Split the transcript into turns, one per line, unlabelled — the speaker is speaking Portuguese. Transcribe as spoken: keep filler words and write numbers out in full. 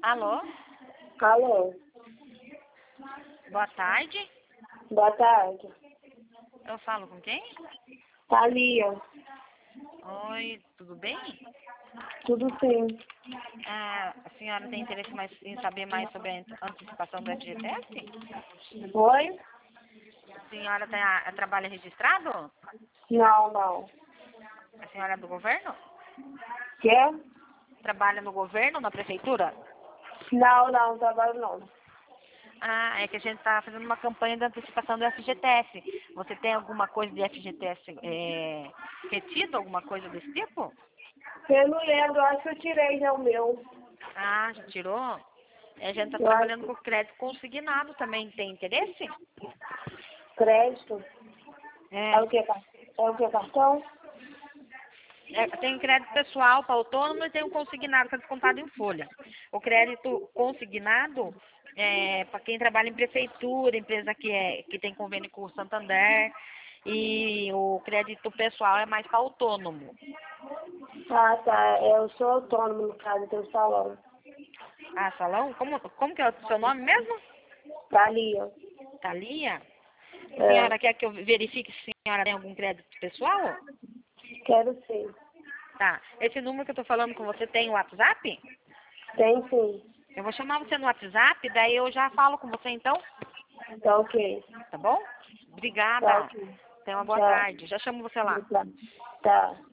Alô?
Alô,
Boa tarde.
boa tarde.
Eu falo com quem?
Thalia,
Oi, tudo bem?
tudo sim.
Ah, a senhora tem interesse mais, em saber mais sobre a ant- antecipação do F G T S?
Oi?
A senhora tem a, trabalha registrado?
Não, não.
A senhora é do governo?
Quer?
Trabalha no governo, na prefeitura?
Não, não, trabalho não.
Ah, é que a gente está fazendo uma campanha de antecipação do F G T S. Você tem alguma coisa de F G T S é, retido, alguma coisa desse tipo?
Eu não lembro, eu acho que eu tirei já o meu.
Ah, já tirou? É, a gente está
Eu
trabalhando
acho
com crédito consignado também. Tem interesse?
crédito.
É,
É o que? É o que, cartão?
é, tem crédito pessoal para autônomo e tem o consignado, que é descontado em folha. O crédito consignado é para quem trabalha em prefeitura, empresa que, é, que tem convênio com o Santander. E o crédito pessoal é mais para autônomo.
Ah, tá. Eu sou autônomo, no caso, tenho salão.
Ah, salão? Como, como que é o seu nome mesmo?
Thalia.
Thalia? A
É,
senhora quer que eu verifique se a senhora tem algum crédito pessoal?
quero sim.
Tá. Esse número que eu tô falando com você tem o WhatsApp?
Tem sim.
Eu vou chamar você no WhatsApp, daí eu já falo com você então,
Tá ok.
tá bom?
Tá
Obrigada.
ok.
Tenha uma boa
Tchau.
tarde. Já chamo você lá.
Tá.